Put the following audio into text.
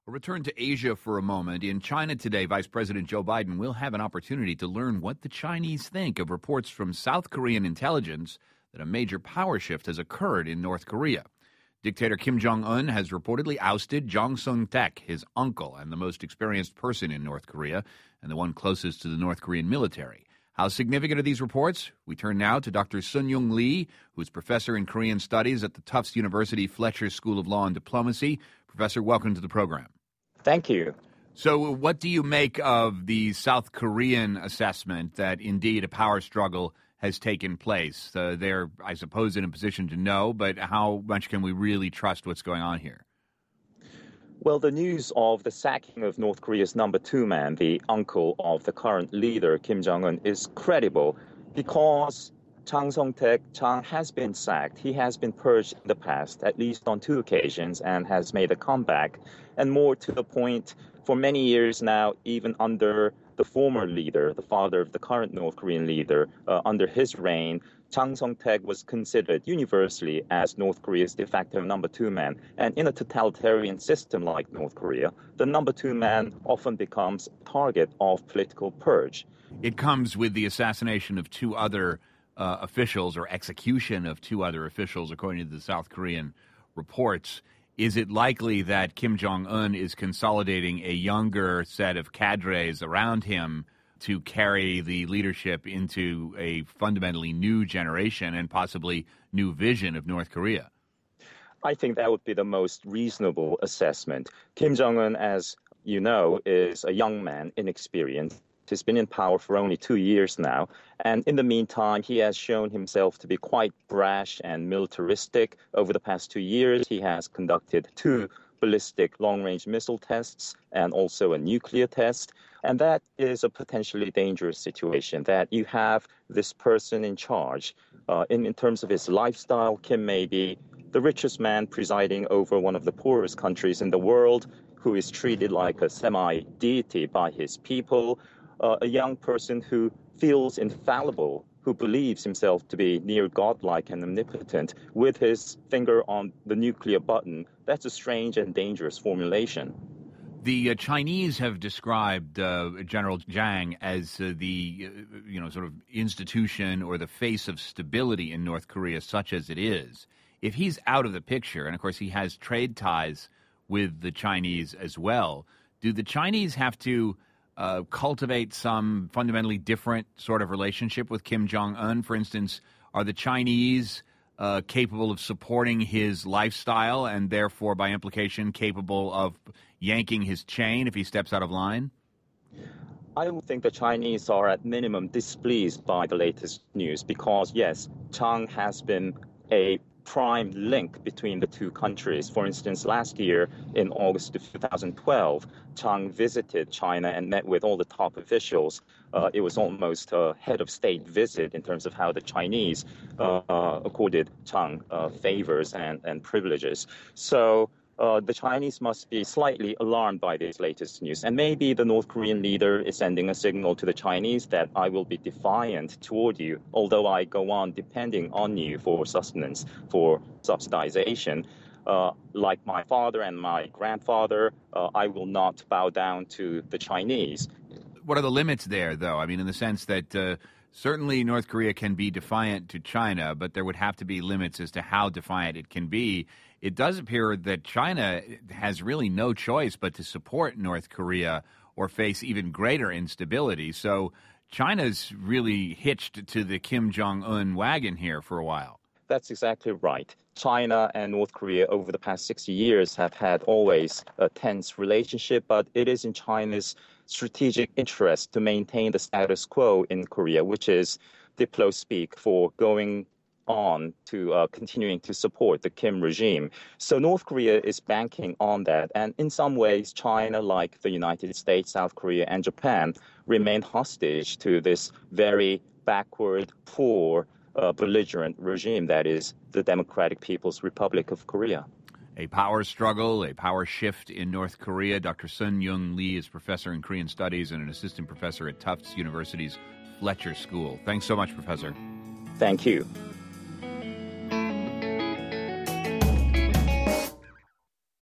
We'll return to Asia for a moment. In China today, Vice President Joe Biden will have an opportunity to learn what the Chinese think of reports from South Korean intelligence that a major power shift has occurred in North Korea. Dictator Kim Jong-un has reportedly ousted Jang Sung-taek, his uncle and the most experienced person in North Korea and the one closest to the North Korean military. How significant are these reports? We turn now to Dr. Sun-Yung Lee, who is professor in Korean Studies at the Tufts University Fletcher School of Law and Diplomacy. Professor, welcome to the program. Thank you. So what do you make of the South Korean assessment that indeed a power struggle has taken place? They're, I suppose, in a position to know, but how much can we really trust what's going on here? Well, the news of the sacking of North Korea's number two man, the uncle of the current leader, Kim Jong-un, is credible because Jang Sung-taek has been sacked. He has been purged in the past, at least on two occasions, and has made a comeback. And more to the point, for many years now, even under the former leader, the father of the current North Korean leader, under his reign, Jang Sung-taek was considered universally as North Korea's de facto number two man. And in a totalitarian system like North Korea, the number two man often becomes target of political purge. It comes with the assassination of two other officials, or execution of two other officials, according to the South Korean reports. Is it likely that Kim Jong-un is consolidating a younger set of cadres around him to carry the leadership into a fundamentally new generation and possibly new vision of North Korea? I think that would be the most reasonable assessment. Kim Jong-un, as you know, is a young man, inexperienced. He's been in power for only 2 years now. And in the meantime, he has shown himself to be quite brash and militaristic. Over the past 2 years, he has conducted 2 ballistic long-range missile tests and also a nuclear test. And that is a potentially dangerous situation, that you have this person in charge. In terms of his lifestyle, Kim may be the richest man presiding over one of the poorest countries in the world, who is treated like a semi-deity by his people. A young person who feels infallible, who believes himself to be near godlike and omnipotent, with his finger on the nuclear button. That's a strange and dangerous formulation. The Chinese have described General Zhang as the sort of institution or the face of stability in North Korea, such as it is. If he's out of the picture, and of course he has trade ties with the Chinese as well, do the Chinese have to cultivate some fundamentally different sort of relationship with Kim Jong-un? For instance, are the Chinese capable of supporting his lifestyle and therefore, by implication, capable of yanking his chain if he steps out of line? I don't think the Chinese are at minimum displeased by the latest news because, yes, Chang has been a prime link between the two countries. For instance, last year in August of 2012, Chang visited China and met with all the top officials. It was almost a head of state visit in terms of how the Chinese accorded Chang favors and privileges. So the Chinese must be slightly alarmed by this latest news. And maybe the North Korean leader is sending a signal to the Chinese that I will be defiant toward you, although I go on depending on you for sustenance, for subsidization. Like my father and my grandfather, I will not bow down to the Chinese. What are the limits there, though? I mean, in the sense that certainly North Korea can be defiant to China, but there would have to be limits as to how defiant it can be. It does appear that China has really no choice but to support North Korea or face even greater instability. So China's really hitched to the Kim Jong-un wagon here for a while. That's exactly right. China and North Korea over the past 60 years have had always a tense relationship, but it is in China's strategic interest to maintain the status quo in Korea, which is Diplo speak for going on to continuing to support the Kim regime. So North Korea is banking on that. And in some ways, China, like the United States, South Korea, and Japan, remain hostage to this very backward, poor, belligerent regime that is the Democratic People's Republic of Korea. A power struggle, a power shift in North Korea. Dr. Sun-Yung Lee is professor in Korean Studies and an assistant professor at Tufts University's Fletcher School. Thanks so much, Professor. Thank you.